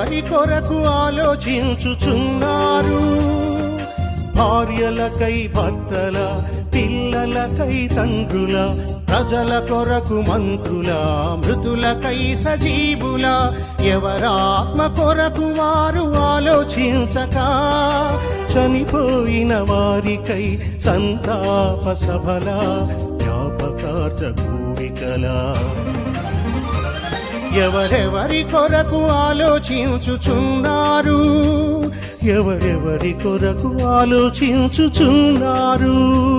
ఎవరెవరి కొరకు ఆలోచించుచున్నారు? భార్యలకై భర్తల, పిల్లలకై తండ్రుల, ప్రజల కొరకు మంత్రుల, మృతులకై సజీవుల, ఎవరాత్మ కొరకు వారు ఆలోచించక, చనిపోయిన వారికై సంతాప సభల, జ్ఞాపకార్థ కూడికల. ఎవరెవరి కొరకు ఆలోచించుచున్నారు? ఎవరెవరి కొరకు ఆలోచించుచున్నారు?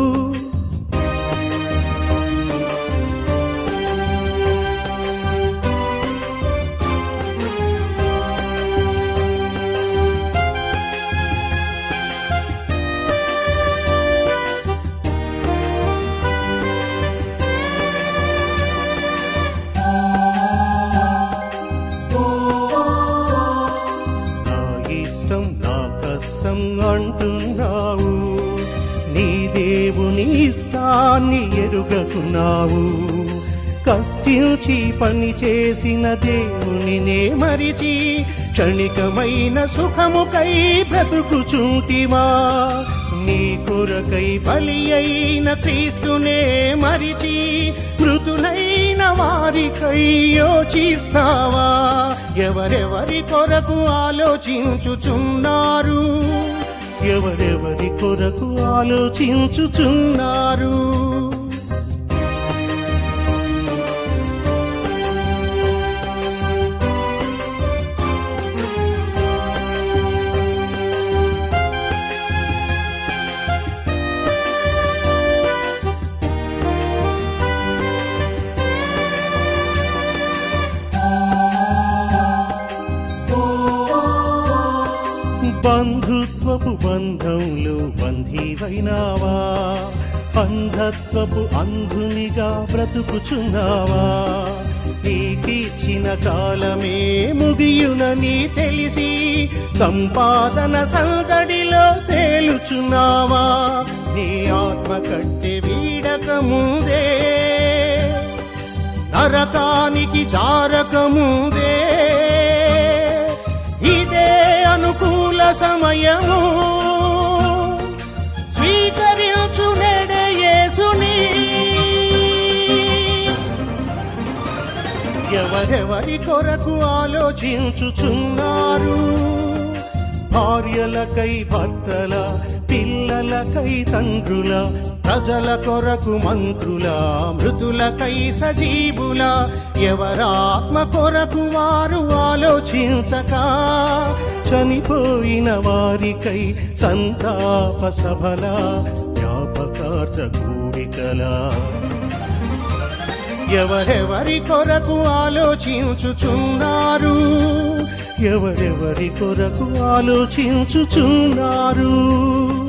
నా కష్టం అంటున్నావు, నీ దేవుని ఇష్టాన్ని ఎరుగకున్నావు. కష్టించి పని చేసిన దేవునినే మరిచి, క్షణికమైన సుఖముకై బ్రతుకుచుంటివా? నీ కొరకై బలి అయిన క్రీస్తునే మరిచి, మృతులైన వారికై యోచిస్తావా? ఎవరెవరి కొరకు ఆలోచించుచున్నారు? ఎవరెవరి కొరకు ఆలోచించుచున్నారు? బంధుత్వపు బంధంలో బంధీవైనావా? అంధత్వపు అంధునిగా బ్రతుకుచున్నావా? నీకిచ్చిన కాలమే ముగియునని తెలిసి, సంపాదన సందడిలో తేలుచున్నావా? నీ ఆత్మ కట్టె వీడక ముందే, నరకానికి జారకముందే, ఇదే అనుకూల సమయము, స్వీకరించు నేడే యేసుని. ఎవరెవరి కొరకు ఆలోచించుచున్నారు? భార్యలకై భర్తల, పిల్లలకై తండ్రుల, ప్రజల కొరకు మంత్రుల, మృతులకై సజీవుల, ఎవరాత్మ కొరకు వారు ఆలోచించక, చనిపోయిన వారికై సంతాప సభల, జ్ఞాపకార్థ కూడికల. ఎవరెవరి కొరకు ఆలోచించుచున్నారు? ఎవరెవరి కొరకు ఆలోచించుచున్నారు?